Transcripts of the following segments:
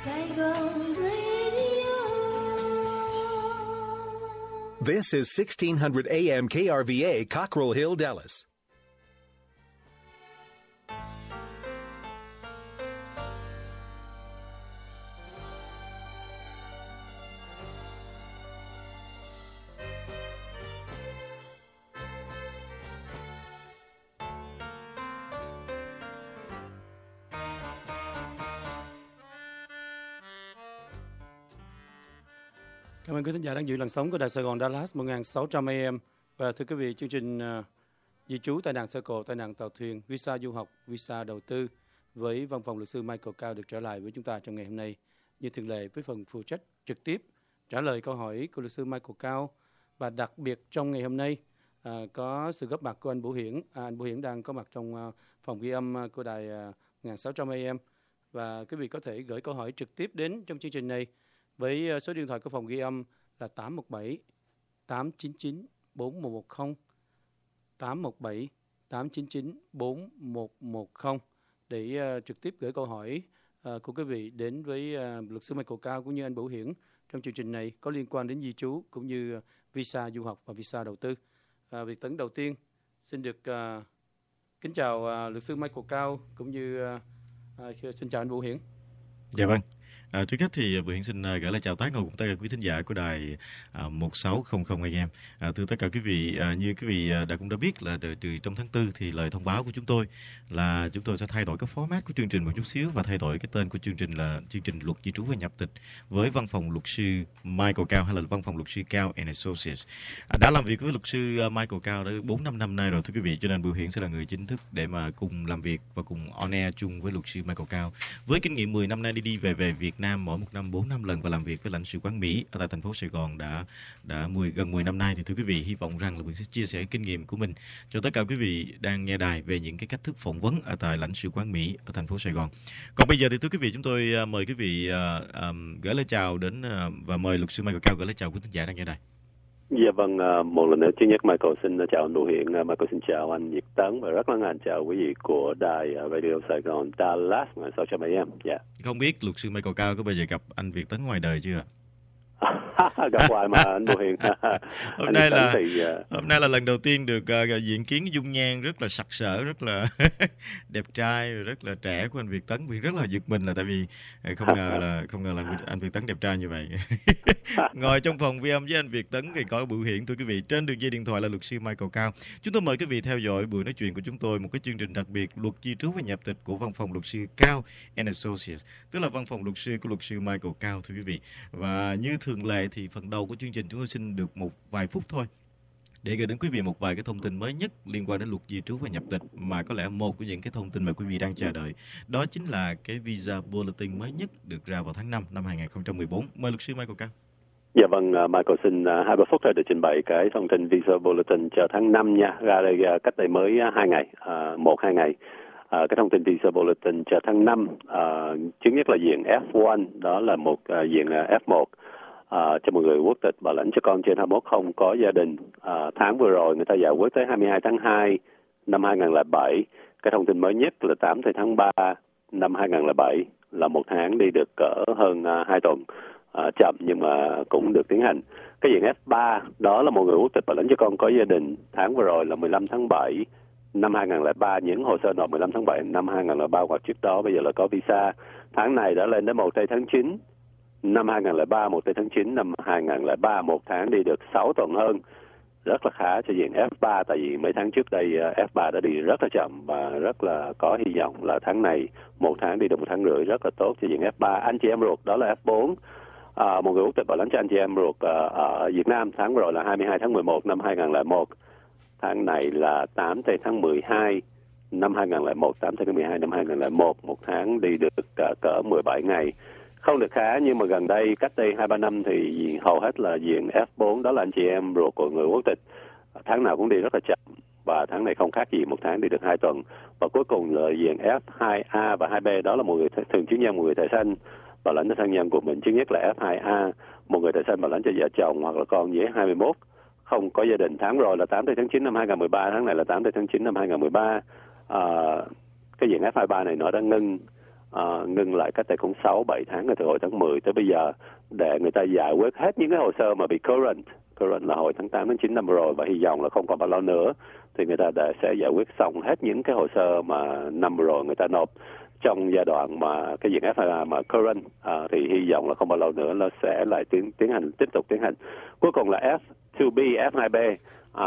This is 1600 AM KRVA, Cockrell Hill, Dallas. Cảm ơn quý thính giả đang giữ làn sóng của Đài Sài Gòn Dallas 1600 AM. Và thưa quý vị, chương trình di trú, tai nạn xe cộ, tai nạn tàu thuyền, visa du học, visa đầu tư với văn phòng luật sư Michael Cao được trở lại với chúng ta trong ngày hôm nay. Như thường lệ với phần phụ trách trực tiếp trả lời câu hỏi của luật sư Michael Cao. Và đặc biệt trong ngày hôm nay có sự góp mặt của anh Bửu Hiển. Anh Bửu Hiển đang có mặt trong phòng ghi âm của Đài 1600 AM. Và quý vị có thể gửi câu hỏi trực tiếp đến trong chương trình này với số điện thoại của phòng ghi âm là 817 899 4110, 817 899 4110 để trực tiếp gửi câu hỏi của quý vị đến với luật sư Michael Cao cũng như anh Bửu Hiển trong chương trình này có liên quan đến di trú cũng như visa du học và visa đầu tư. Việc tấn đầu tiên xin được kính chào luật sư Michael Cao cũng như xin chào anh Bửu Hiển. Dạ vâng. Trước hết thì Bửu Hiển xin gửi lời chào tán ngộ cùng tất cả quý thính giả của đài 1600 AM. Thưa tất cả quý vị, như quý vị cũng đã biết là từ trong tháng 4 thì lời thông báo của chúng tôi là chúng tôi sẽ thay đổi cái format của chương trình một chút xíu và thay đổi cái tên của chương trình là chương trình luật di trú và nhập tịch với văn phòng luật sư Michael Cao hay là văn phòng luật sư Cao and Associates. Đã làm việc với luật sư Michael Cao đã 4-5 năm nay rồi thưa quý vị, cho nên Bửu Hiển sẽ là người chính thức để mà cùng làm việc và cùng on air chung với luật sư Michael Cao. Với kinh nghiệm 10 năm nay đi về Việt Nam mỗi một năm 4 năm lần và làm việc với lãnh sự quán Mỹ ở tại thành phố Sài Gòn đã gần 10 năm nay, thì thưa quý vị, hy vọng rằng là mình sẽ chia sẻ kinh nghiệm của mình cho tất cả quý vị đang nghe đài về những cái cách thức phỏng vấn ở tại lãnh sự quán Mỹ ở thành phố Sài Gòn. Còn bây giờ thì thưa quý vị, chúng tôi mời quý vị gửi lời chào đến và mời luật sư Michael Cao gửi lời chào quý thính giả đang nghe đài. Dạ vâng, một lần nữa thứ nhất Michael xin chào anh Bửu Hiển, Michael xin chào anh Việt Tấn và rất là ngàn chào quý vị của đài Radio Sài Gòn Dallas 1600 AM. Dạ. Không biết luật sư Michael Cao có bao giờ gặp anh Việt Tấn ngoài đời chưa? Gặp hoài mà anh Bửu Hiển. Hôm nay là lần đầu tiên được diện kiến dung nhan rất là sặc sỡ, rất là đẹp trai, rất là trẻ của anh Việt Tấn. Vì rất là giật mình là tại vì không ngờ là anh Việt Tấn đẹp trai như vậy. Ngồi trong phòng ghi âm với anh Việt Tấn thì có Bửu Hiển, thưa quý vị. Trên đường dây điện thoại là luật sư Michael Cao. Chúng tôi mời quý vị theo dõi buổi nói chuyện của chúng tôi, một cái chương trình đặc biệt luật di trú và nhập tịch của văn phòng luật sư Cao and Associates, tức là văn phòng luật sư của luật sư Michael Cao, thưa quý vị. Và như thường lệ thì phần đầu của chương trình chúng tôi xin được một vài phút thôi để gửi đến quý vị một vài cái thông tin mới nhất liên quan đến luật di trú và nhập tịch, mà có lẽ một của những cái thông tin mà quý vị đang chờ đợi đó chính là cái visa bulletin mới nhất được ra vào tháng 5 năm 2014. Mời luật sư Michael Cao. Dạ vâng, Michael xin 2-3 phút thôi để trình bày cái thông tin visa bulletin cho tháng 5 nha, ra đây cách đây mới 2 ngày, 1-2 ngày. Cái thông tin visa bulletin cho tháng 5 trước nhất là diện F1, đó là một diện F1 cho một người quốc tịch bảo lãnh cho con trên 21 không có gia đình. Tháng vừa rồi người ta giải quyết tới 22 tháng 2 năm 2007. Cái thông tin mới nhất là 8 tháng 3 năm 2007 là một tháng đi được cỡ hơn 2 tuần. Chậm nhưng mà cũng được tiến hành. Cái diện F3 đó là một người quốc tịch bảo lãnh cho con có gia đình. Tháng vừa rồi là 15 tháng 7 năm 2003, những hồ sơ nộp 15 tháng 7 năm 2003 hoặc trước đó bây giờ là có visa. Tháng này đã lên đến 1 tháng 9 năm 2003, 1 tháng 9 năm 2003, một tháng đi được 6 tuần hơn. Rất là khá cho diện F3, tại vì mấy tháng trước đây F3 đã đi rất là chậm và rất là có hy vọng là tháng này một tháng đi được 1 tháng rưỡi, rất là tốt cho diện F3. Anh chị em ruột đó là F4. Một người quốc tịch bảo lãnh cho anh chị em ruột ở Việt Nam, tháng vừa rồi là 22 tháng 11 năm 2001. Tháng này là 8 tháng 12 năm 2001, 8 tháng 12 năm 2001, một tháng đi được cỡ 17 ngày. Không được khá, nhưng mà gần đây, cách đây 2-3 năm thì hầu hết là diện F4, đó là anh chị em ruột của người quốc tịch. Tháng nào cũng đi rất là chậm, và tháng này không khác gì, một tháng đi được 2 tuần. Và cuối cùng là diện F2A và 2B, đó là một người thường trú nhân, một người thẻ xanh bảo lãnh cho thân nhân của mình. Trước nhất là F2A, một người thẻ xanh bảo lãnh cho vợ chồng hoặc là con dưới 21, không có gia đình. Tháng rồi là 8 tháng 9 năm 2013, tháng này là 8 tháng 9 năm 2013. Cái diện F23 này nó đã ngưng ngưng lại cách đây cũng 6-7 tháng từ hồi tháng 10 tới bây giờ để người ta giải quyết hết những cái hồ sơ mà bị current là hồi tháng 8 đến 9 năm rồi, và hy vọng là không còn bao lâu nữa thì người ta sẽ giải quyết xong hết những cái hồ sơ mà năm rồi người ta nộp trong giai đoạn mà cái diện FIA mà current, thì hy vọng là không bao lâu nữa nó sẽ lại tiếp tục tiến hành. Cuối cùng là F2B, F2B,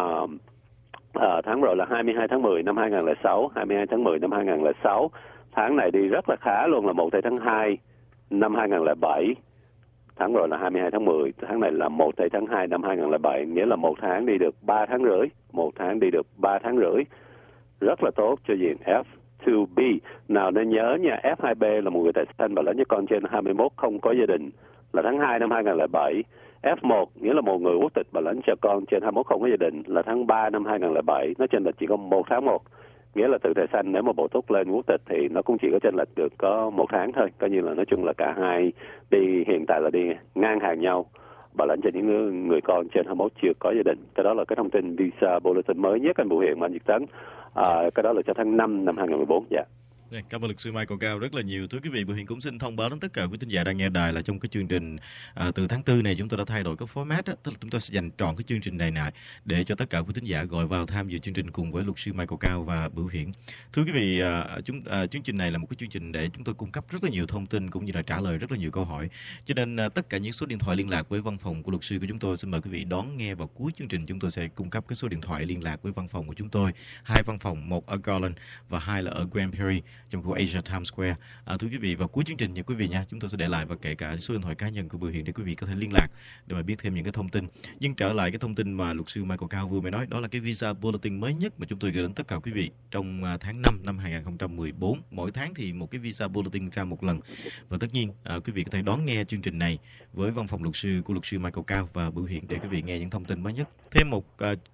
tháng rồi là 22 tháng 10 năm 2006, 22 tháng 10 năm 2006. Tháng này đi rất là khá luôn, là 1 tháng 2 năm 2007. Tháng rồi là 22 tháng 10, tháng này là 1 tháng 2 năm 2007, nghĩa là một tháng đi được 3 tháng rưỡi. Một tháng đi được 3 tháng rưỡi. Rất là tốt cho diện F2B. Nào nên nhớ nha, F2B là một người tại xanh và lớn với con trên 21 không có gia đình, là tháng 2 năm 2007. F1 nghĩa là một người quốc tịch và lãnh cho con trên 21 không có gia đình, là tháng 3 năm 2007. Nó chênh lệch chỉ có 1 tháng 1. Nghĩa là từ thẻ xanh nếu mà bổ túc lên quốc tịch thì nó cũng chỉ có chênh lệch được có 1 tháng thôi. Coi như là nói chung là cả hai đi hiện tại là đi ngang hàng nhau, bảo lãnh cho những người con trên 21 chưa có gia đình. Cái đó là cái thông tin visa bulletin mới nhất anh Bùi Hiền và anh Việt Tấn. Cái đó là cho tháng 5 năm 2014. Dạ. Cảm ơn luật sư Michael Cao rất là nhiều. Thưa quý vị, Bùi Hiền cũng xin thông báo đến tất cả quý thính giả đang nghe đài là trong cái chương trình từ tháng 4 này chúng tôi đã thay đổi cái format đó, tức là chúng tôi sẽ dành trọn cái chương trình này lại để cho tất cả quý thính giả gọi vào tham dự chương trình cùng với luật sư Michael Cao và Bùi Hiền. Thưa quý vị, chương trình này là một cái chương trình để chúng tôi cung cấp rất là nhiều thông tin cũng như là trả lời rất là nhiều câu hỏi. Cho nên tất cả những số điện thoại liên lạc với văn phòng của luật sư của chúng tôi, xin mời quý vị đón nghe vào cuối chương trình. Chúng tôi sẽ cung cấp cái số điện thoại liên lạc với văn phòng của chúng tôi, 2 văn phòng, một ở Garland và 2 là ở Grand Prairie trong khu Asia Times Square. Thưa quý vị, vào cuối chương trình nha quý vị nha, chúng tôi sẽ để lại và kể cả số điện thoại cá nhân của Bùi Hiền để quý vị có thể liên lạc để mà biết thêm những cái thông tin. Nhưng trở lại cái thông tin mà luật sư Michael Cao vừa mới nói, đó là cái visa bulletin mới nhất mà chúng tôi gửi đến tất cả quý vị trong tháng 5 năm 2014. Mỗi tháng thì một cái visa bulletin ra một lần. Và tất nhiên quý vị có thể đón nghe chương trình này với văn phòng luật sư của luật sư Michael Cao và Bùi Hiền để quý vị nghe những thông tin mới nhất. Thêm một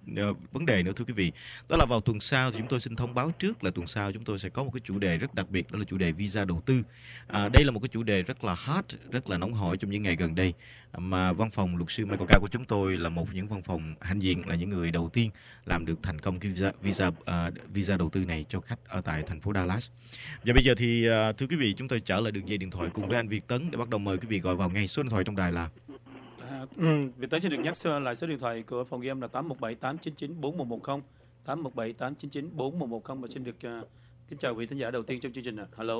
vấn đề nữa thưa quý vị, đó là vào tuần sau thì chúng tôi xin thông báo trước là tuần sau chúng tôi sẽ có một cái chủ đề rất đặc biệt, đó là chủ đề visa đầu tư. Đây là một cái chủ đề rất là hot, rất là nóng hổi trong những ngày gần đây, mà văn phòng luật sư Michael Cao của chúng tôi là một trong những văn phòng hãnh diện, là những người đầu tiên làm được thành công cái visa đầu tư này cho khách ở tại thành phố Dallas. Và bây giờ thì thưa quý vị, chúng tôi trở lại đường dây điện thoại cùng với anh Việt Tấn để bắt đầu mời quý vị gọi vào ngay. Số điện thoại trong đài là Việt Tấn xin được nhắc lại số điện thoại của phòng ghi âm là 817-899-4110, 817-899-4110, và xin được kính chào vị thính giả đầu tiên trong chương trình. Hello.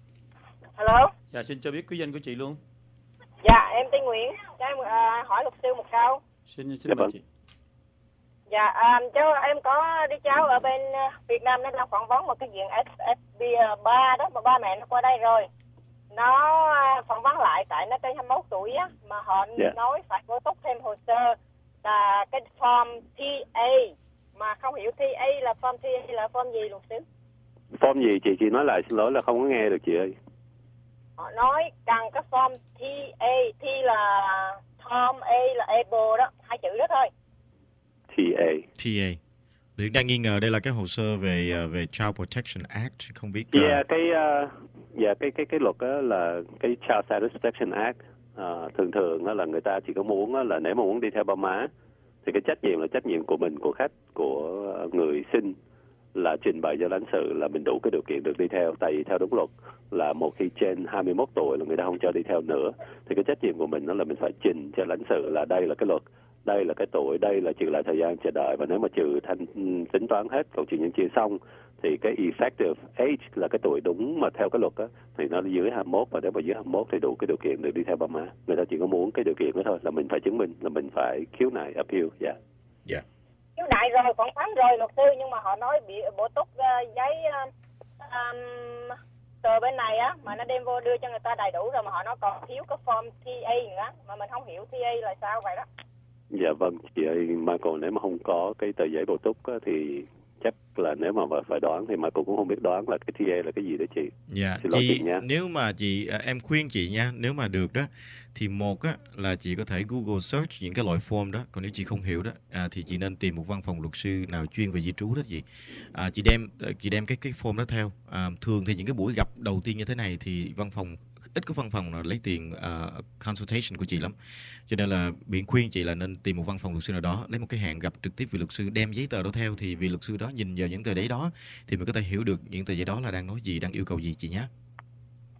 Hello. Dạ, xin cho biết quý danh của chị luôn. Dạ, em tên Nguyễn. Cho em hỏi luật sư một câu. Xin mời chị. Dạ, em có đứa cháu ở bên Việt Nam, nó đang phỏng vấn một cái diện SFB3 đó, mà ba mẹ nó qua đây rồi. Nó phỏng vấn lại tại nó trên 21 tuổi á, mà họ nói phải bổ túc thêm hồ sơ là cái form TA, mà không hiểu TA là form TA là form gì luật sư? Form gì chị nói lại, xin lỗi là không có nghe được chị ơi. Họ nói cần cái form TA, T là Tom, A là able đó, 2 chữ đó thôi. TA. Tôi đang nghi ngờ đây là cái hồ sơ về Child Protection Act, không biết. Cái luật đó là cái Child Satisfaction Act. Thường đó là người ta chỉ có muốn là nếu mà muốn đi theo ba má thì cái trách nhiệm là trách nhiệm của mình, của khách, của người sinh, là trình bày cho lãnh sự là mình đủ cái điều kiện được đi theo. Tại vì theo đúng luật là một khi trên 21 tuổi là người ta không cho đi theo nữa, thì cái trách nhiệm của mình đó là mình phải trình cho lãnh sự là đây là cái luật, đây là cái tuổi, đây là trừ lại thời gian chờ đợi, và nếu mà trừ tính toán hết cộng trừ nhân chia xong thì cái effective age là cái tuổi đúng mà theo cái luật á, thì nó dưới 21, và nếu mà dưới 21 thì đủ cái điều kiện được đi theo ba má. Người ta chỉ có muốn cái điều kiện đó thôi, là mình phải chứng minh là mình phải khiếu nại appeal. Khiếu nại rồi, phỏng vấn rồi luật sư, nhưng mà họ nói bị bổ túc giấy tờ bên này á, mà nó đem vô đưa cho người ta đầy đủ rồi, mà họ nói còn thiếu cái form TA nữa, mà mình không hiểu TA là sao vậy đó. Dạ vâng, chị ơi, Michael nếu mà không có cái tờ giấy bổ túc á, thì chắc là nếu mà phải đoán thì Michael cũng không biết đoán là cái TA là cái gì đó chị. Dạ, chị nha. Nếu mà em khuyên chị nha, nếu mà được đó thì một á là chị có thể Google search những cái loại form đó, còn nếu chị không hiểu đó thì chị nên tìm một văn phòng luật sư nào chuyên về di trú đó chị. Chị đem cái form đó theo. Thường thì những cái buổi gặp đầu tiên như thế này thì ít có văn phòng nào lấy tiền consultation của chị lắm, cho nên là biện khuyên chị là nên tìm một văn phòng luật sư nào đó, lấy một cái hẹn gặp trực tiếp với luật sư, đem giấy tờ đó theo, thì vì luật sư đó nhìn vào những tờ giấy đó thì mình có thể hiểu được những tờ giấy đó là đang nói gì, đang yêu cầu gì chị nhé.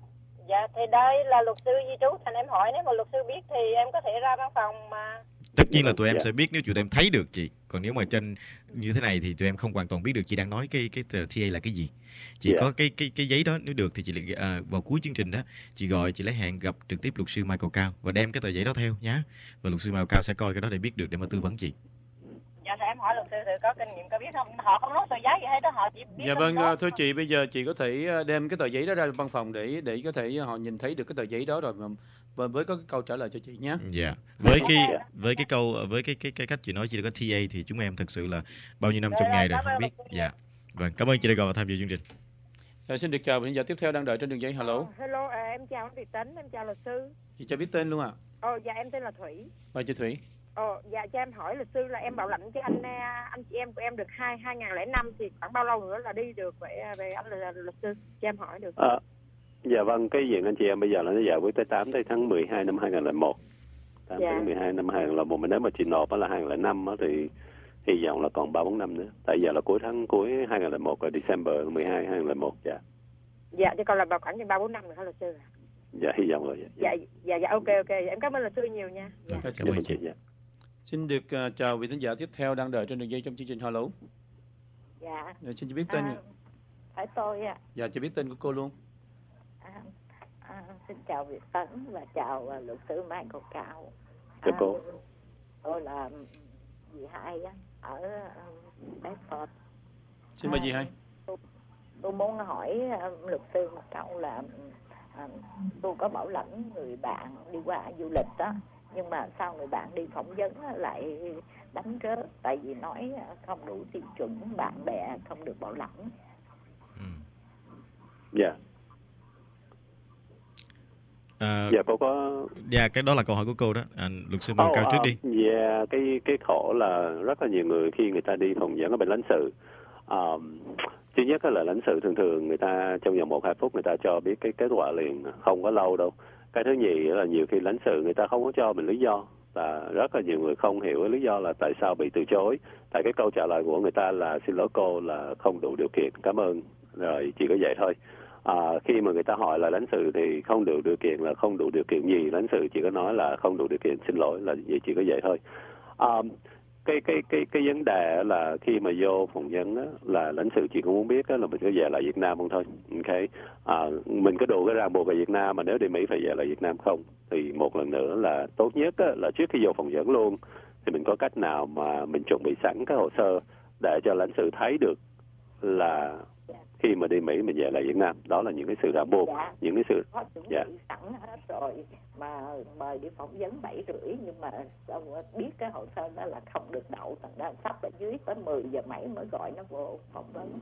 Dạ thì đây là luật sư di trú, thành em hỏi nếu mà luật sư biết thì em có thể ra văn phòng mà. Tất nhiên là tụi em sẽ biết nếu tụi em thấy được chị. Còn nếu mà trên như thế này thì tụi em không hoàn toàn biết được chị đang nói cái TA là cái gì. Chị có cái giấy đó, nếu được thì chị vào cuối chương trình đó chị gọi, chị lấy hẹn gặp trực tiếp luật sư Michael Cao và đem cái tờ giấy đó theo nhá. Và luật sư Michael Cao sẽ coi cái đó để biết được để mà tư vấn chị. Dạ thì em hỏi luật sư thì có kinh nghiệm có biết không? Họ không nói tờ giấy gì hết đó, họ chỉ biết. Dạ vâng, thưa chị, bây giờ chị có thể đem cái tờ giấy đó ra văn phòng để có thể họ nhìn thấy được cái tờ giấy đó rồi mà và mới có cái câu trả lời cho chị nhé. Dạ. Với cái cách chị nói chị đã có TA thì chúng em thật sự là bao nhiêu năm trong nghề rồi không biết. Dạ. Vâng, cảm ơn chị đã gọi vào tham dự chương trình. Xin được chào hiện giờ tiếp theo đang đợi trên đường dây. Hello. Hello, em chào anh Việt Tính, em chào luật sư. Chị cho biết tên luôn ạ. Dạ em tên là Thủy. Mời chị Thủy. Dạ cho em hỏi luật sư là em bảo lãnh cho anh chị em của em được 2005 thì khoảng bao lâu nữa là đi được về anh là luật sư cho em hỏi được. Dạ vâng, cái diện anh chị em bây giờ là nó giải quyết tới 8 tháng 12 năm 2001. 8 Dạ. tháng 12 năm 2001, mà nếu mà chị nộp là 2005 thì hy vọng là còn 3-4 năm nữa. Tại giờ là cuối 2001 rồi, December 12 2001. Dạ. Dạ chứ còn là vào khoảng 3-4 năm nữa hả luật sư? Dạ hy vọng rồi. Dạ ok. Em cảm ơn luật sư nhiều nha. Dạ. Cảm ơn chị. Dạ. Xin được chào vị thính giả tiếp theo đang đợi trên đường dây trong chương trình Hello. Dạ. Xin chị biết tên. Phải tôi ạ. Dạ, chị biết tên của cô luôn. Xin chào Việt Tấn và chào luật sư Michael Cao. Chào cô. Tôi là dì Hai ở Bedford. Xin mời dì Hai. Tôi muốn hỏi luật sư một câu là tôi có bảo lãnh người bạn đi qua du lịch đó, nhưng mà sau người bạn đi phỏng vấn lại đánh rớt tại vì nói không đủ tiêu chuẩn, bạn bè không được bảo lãnh. Dạ. Dạ cô có. Dạ, cái đó là câu hỏi của cô đó. Luật sư Michael Cao trước đi. Dạ, cái khổ là rất là nhiều người khi người ta đi phỏng vấn ở bên lãnh sự. Thứ nhất là lãnh sự thường người ta trong vòng 1-2 phút người ta cho biết cái kết quả liền, không có lâu đâu. Cái thứ nhì là nhiều khi lãnh sự người ta không có cho mình lý do, là rất là nhiều người không hiểu cái lý do là tại sao bị từ chối. Tại cái câu trả lời của người ta là xin lỗi cô là không đủ điều kiện, cảm ơn, rồi chỉ có vậy thôi. Khi mà người ta hỏi là lãnh sự thì không đủ điều kiện là không đủ điều kiện gì, lãnh sự chỉ có nói là không đủ điều kiện, xin lỗi, là gì, chỉ có vậy thôi. Cái vấn đề là khi mà vô phỏng vấn á, là lãnh sự chỉ có muốn biết á, là mình có về lại Việt Nam không thôi. Okay. Mình có đủ cái ràng buộc ở Việt Nam, mà nếu đi Mỹ phải về lại Việt Nam không, thì một lần nữa là tốt nhất á, là trước khi vô phỏng vấn luôn thì mình có cách nào mà mình chuẩn bị sẵn cái hồ sơ để cho lãnh sự thấy được là khi mà đi Mỹ mình về lại Việt Nam, đó là những cái sự ràng buộc, những cái sự sẵn hết rồi mà mời đi phỏng vấn 7:30 nhưng mà biết cái hồ sơ đó là không được đậu, thành ra sắp ở dưới tới 10 giờ mấy mới gọi nó vô phỏng vấn.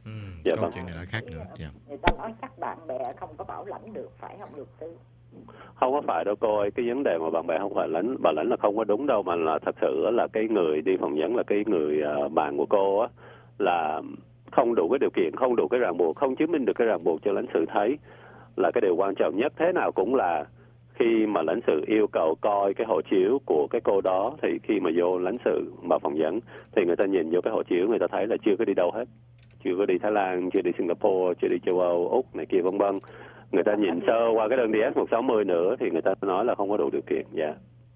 Câu chuyện này là khác nữa. Người ta nói chắc bạn bè không có bảo lãnh được, phải không luật sư? Không có phải đâu cô ơi, cái vấn đề mà bạn bè không phải bảo lãnh là không có đúng đâu, mà là thật sự là cái người đi phỏng vấn là cái người bạn của cô á, là không đủ cái điều kiện, không đủ cái ràng buộc, không chứng minh được cái ràng buộc cho lãnh sự thấy là cái điều quan trọng nhất. Thế nào cũng là khi mà lãnh sự yêu cầu coi cái hộ chiếu của cái cô đó, thì khi mà vô lãnh sự mà phỏng vấn thì người ta nhìn vô cái hộ chiếu, người ta thấy là chưa có đi đâu hết, chưa có đi Thái Lan, chưa đi Singapore, chưa đi châu Âu, Úc này kia vân vân. Người ta nhìn sơ qua cái đơn DS-160 nữa thì người ta nói là không có đủ điều kiện. Dạ.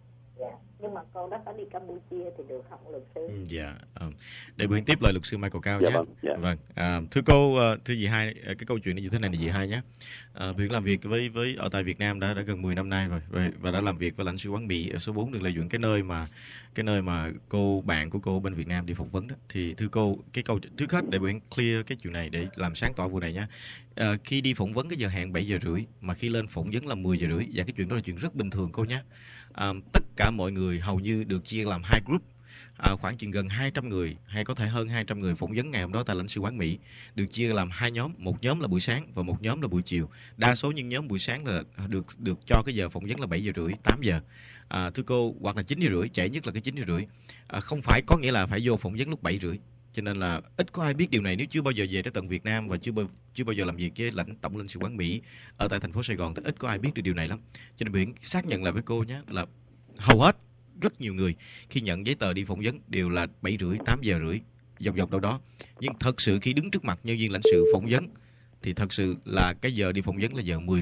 Nhưng mà cô đó có đi Campuchia thì được không luật sư? Dạ. Để buổi tiếp lời luật sư Michael Cao nhé. Vâng. Thưa cô, thưa dì Hai, cái câu chuyện như thế này là dì Hai nhé. Việc làm việc với ở tại Việt Nam đã gần 10 năm nay rồi, và đã làm việc với lãnh sự quán Mỹ ở số 4 đường Lê Duẩn, cái nơi mà cô bạn của cô bên Việt Nam đi phỏng vấn đó. Thì thưa cô, cái câu trước hết để buổi clear cái chuyện này để làm sáng tỏ vụ này nhé. Khi đi phỏng vấn cái giờ hẹn 7:30 mà khi lên phỏng vấn là 10:30, và cái chuyện đó là chuyện rất bình thường cô nhé. Tất cả mọi người hầu như được chia làm 2 group, khoảng chừng gần 200 người hay có thể hơn 200 người phỏng vấn ngày hôm đó tại lãnh sự quán Mỹ, được chia làm 2 nhóm, một nhóm là buổi sáng và một nhóm là buổi chiều. Đa số những nhóm buổi sáng là được cho cái giờ phỏng vấn là 7:30, 8 giờ. Thưa cô, hoặc là 9:30, trễ nhất là cái 9:30. Không phải có nghĩa là phải vô phỏng vấn lúc 7:30. Cho nên là ít có ai biết điều này nếu chưa bao giờ về tới tận Việt Nam và chưa bao giờ làm việc với tổng lãnh sự quán Mỹ ở tại thành phố Sài Gòn, thì ít có ai biết được điều này lắm. Cho nên Biển xác nhận lại với cô nhé, là hầu hết rất nhiều người khi nhận giấy tờ đi phỏng vấn đều là 7:30, 8:30, dọc đâu đó. Nhưng thật sự khi đứng trước mặt nhân viên lãnh sự phỏng vấn thì thật sự là cái giờ đi phỏng vấn là giờ 10:30,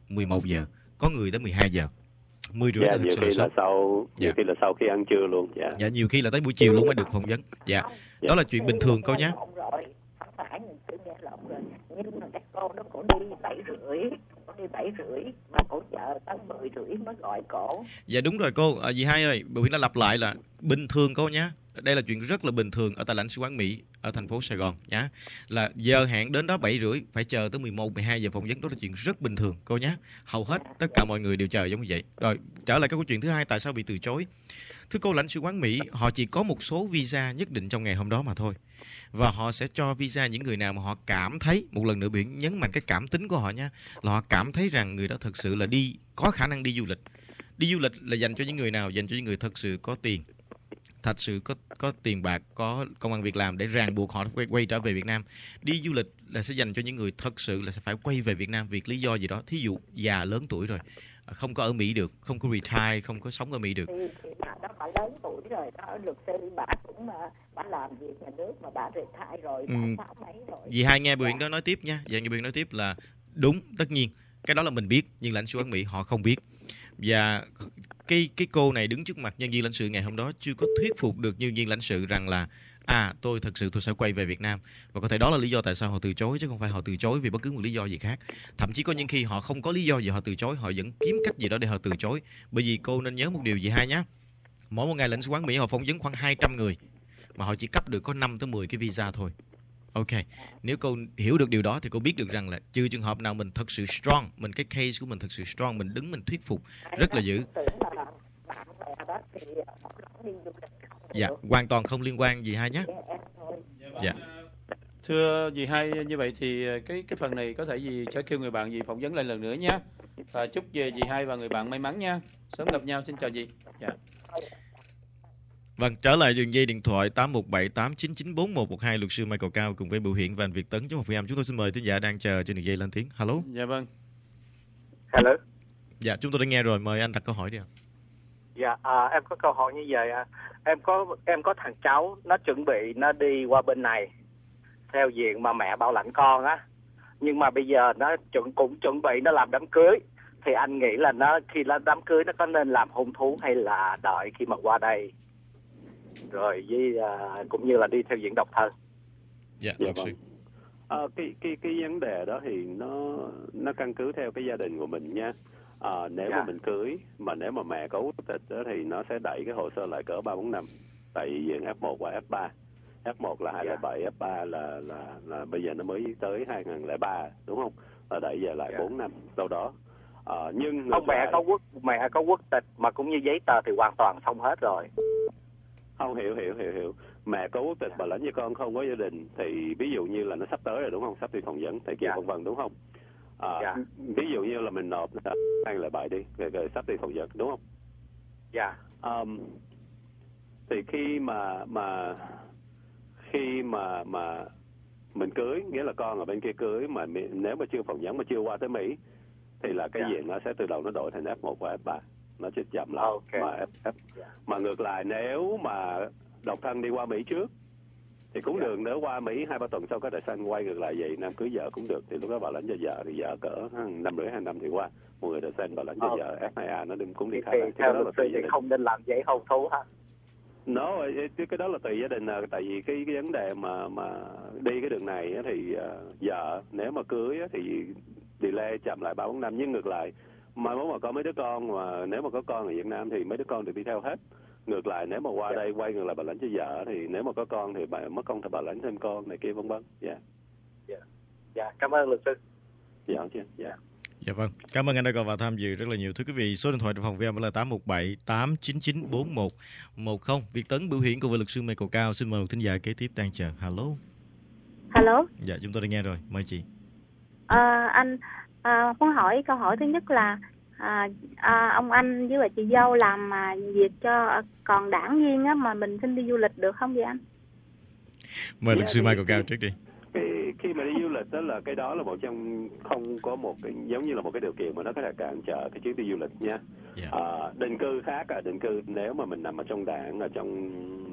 11 giờ, có người tới 12 giờ. 10 rưỡi là nhiều khi là sau, nhiều khi là sau khi ăn trưa luôn. Dạ, nhiều khi là tới buổi chiều luôn mới được phỏng vấn. Dạ, đó là chuyện bình thường cô nhé. Không phải mình cứ nghe lộn rồi, nhưng mà các cô nó cũng đi 7:30, mà cổ chờ tới 10:30 mới gọi cổ. Dạ đúng rồi cô. Dì Hai ơi, Bùi Hiển đã lặp lại là bình thường cô nhé. Đây là chuyện rất là bình thường ở tại lãnh sự quán Mỹ ở thành phố Sài Gòn nhá. Là giờ hẹn đến đó 7:30, phải chờ tới 11, 12 giờ phỏng vấn, đó là chuyện rất bình thường cô nhé. Hầu hết tất cả mọi người đều chờ giống như vậy. Rồi, trở lại cái câu chuyện thứ hai, tại sao bị từ chối? Thưa cô, lãnh sự quán Mỹ họ chỉ có một số visa nhất định trong ngày hôm đó mà thôi. Và họ sẽ cho visa những người nào mà họ cảm thấy, một lần nữa Bùi Hiển nhấn mạnh cái cảm tính của họ nha, là họ cảm thấy rằng người đó thực sự là có khả năng đi du lịch. Đi du lịch là dành cho những người nào? Dành cho những người thật sự có tiền, thật sự có tiền bạc, có công ăn việc làm để ràng buộc họ quay trở về Việt Nam. Đi du lịch là sẽ dành cho những người thật sự là sẽ phải quay về Việt Nam vì lý do gì đó. Thí dụ già lớn tuổi rồi, không có ở Mỹ được, không có retire, không có sống ở Mỹ được. Thì bà lớn tuổi rồi, đó luật sư bà cũng bà làm việc nhà nước mà bà retire rồi, bà 6 mấy rồi. Dì Hai nghe Bùi Hiển đó nói tiếp nha. Dì Hai nghe Bùi Hiển nói tiếp là đúng, tất nhiên cái đó là mình biết, nhưng lãnh sự quán Mỹ họ không biết. Và cái cô này đứng trước mặt nhân viên lãnh sự ngày hôm đó chưa có thuyết phục được nhân viên lãnh sự rằng là tôi thật sự tôi sẽ quay về Việt Nam. Và có thể đó là lý do tại sao họ từ chối, chứ không phải họ từ chối vì bất cứ một lý do gì khác. Thậm chí có những khi họ không có lý do gì họ từ chối, họ vẫn kiếm cách gì đó để họ từ chối. Bởi vì cô nên nhớ một điều gì Hai nhé. Mỗi một ngày lãnh sự quán Mỹ họ phỏng vấn khoảng 200 người, mà họ chỉ cấp được có 5 tới 10 cái visa thôi. Ok, nếu cô hiểu được điều đó thì cô biết được rằng là trừ trường hợp nào mình thật sự strong, mình cái case của mình thật sự strong, mình đứng mình thuyết phục rất là dữ. Dạ, hoàn toàn không liên quan gì Hai nhé. Dạ. Thưa dì Hai, như vậy thì cái phần này có thể dì sẽ kêu người bạn dì phỏng vấn lại lần nữa nhé. Và chúc dì Hai và người bạn may mắn nha. Sớm gặp nhau, xin chào dì. Dạ. Vâng, trở lại đường dây điện thoại 817-899-4112, luật sư Michael Cao cùng với Bùi Hiển và anh Việt Tấn trong một VM. Chúng tôi xin mời thính giả đang chờ trên đường dây lên tiếng. Hello. Dạ vâng. Hello. Dạ, chúng tôi đã nghe rồi, mời anh đặt câu hỏi đi ạ. Dạ, em có câu hỏi như vậy. Em có thằng cháu nó chuẩn bị nó đi qua bên này theo diện mà mẹ bảo lãnh con á, nhưng mà bây giờ nó cũng chuẩn bị nó làm đám cưới. Thì anh nghĩ là khi làm đám cưới nó có nên làm hôn thú hay là đợi khi mà qua đây rồi với cũng như là đi theo diện độc thân? Dạ, luật sư. Cái vấn đề đó thì nó căn cứ theo cái gia đình của mình nha. Nếu mà mình cưới mà nếu mà mẹ có quốc tịch đó, thì nó sẽ đẩy cái hồ sơ lại cỡ 3-4 năm tại diện F1 và F3. F1 là 2007, F3 là bây giờ nó mới tới 2003 đúng không? Là đẩy về lại 4 năm sau đó. Nhưng không, mẹ có quốc tịch mà cũng như giấy tờ thì hoàn toàn xong hết rồi. Không, hiểu. Mẹ có quốc tịch mà lãnh cho con không có gia đình thì ví dụ như là nó sắp tới rồi đúng không? Sắp đi phỏng vấn thì kia vân vân đúng không? Ví dụ như là mình nộp 2007 đi, rồi sắp đi phỏng vấn đúng không? Dạ. Thì khi mà mình cưới, nghĩa là con ở bên kia cưới mà nếu mà chưa phỏng vấn mà chưa qua tới Mỹ thì là cái diện nó sẽ từ đầu nó đổi thành F1 và F3, nó sẽ chậm lại. Mà ngược lại nếu mà độc thân đi qua Mỹ trước thì cũng được, nếu qua Mỹ 2-3 tuần sau có đại sanh quay ngược lại vậy, nam cưới vợ cũng được, thì lúc đó bảo lãnh cho vợ thì vợ cỡ 1,5-2 năm thì qua một người đại sanh bảo lãnh cho vợ F2A nó cũng đi khai. Theo luật sư thì không nên làm giấy hôn thú ha? Cái đó là tùy gia đình. Tại vì cái vấn đề mà đi cái đường này thì vợ nếu mà cưới thì delay chậm lại 3-4 năm, nhưng ngược lại mà muốn mà có mấy đứa con, mà nếu mà có con ở Việt Nam thì mấy đứa con được đi theo hết. Ngược lại nếu mà qua đây quay ngược lại bảo lãnh cho vợ thì nếu mà có con thì mất con thì bảo lãnh thêm con này kia vân vân. Dạ, cảm ơn luật sư. Dạ vâng, cảm ơn anh đã gọi vào tham dự rất là nhiều. Thưa quý vị, số điện thoại trong phòng VM là 817-899-4110. Việt Tấn, Bùi Hiển cùng với luật sư Michael Cao. Xin mời một thính giả kế tiếp đang chờ. Hello. Dạ, chúng tôi đã nghe rồi, mời chị. Anh muốn hỏi câu hỏi thứ nhất là ông anh với bà chị dâu làm việc cho còn đảng viên á, mà mình xin đi du lịch được không vậy anh? Mời luật sư Michael Cao trước đi. Khi mà đi du lịch đó là cái đó là một trong không có một cái giống như là một cái điều kiện mà nó có thể cản trở cái chuyến đi du lịch nha. Định cư khác định cư nếu mà mình nằm ở trong đảng, ở trong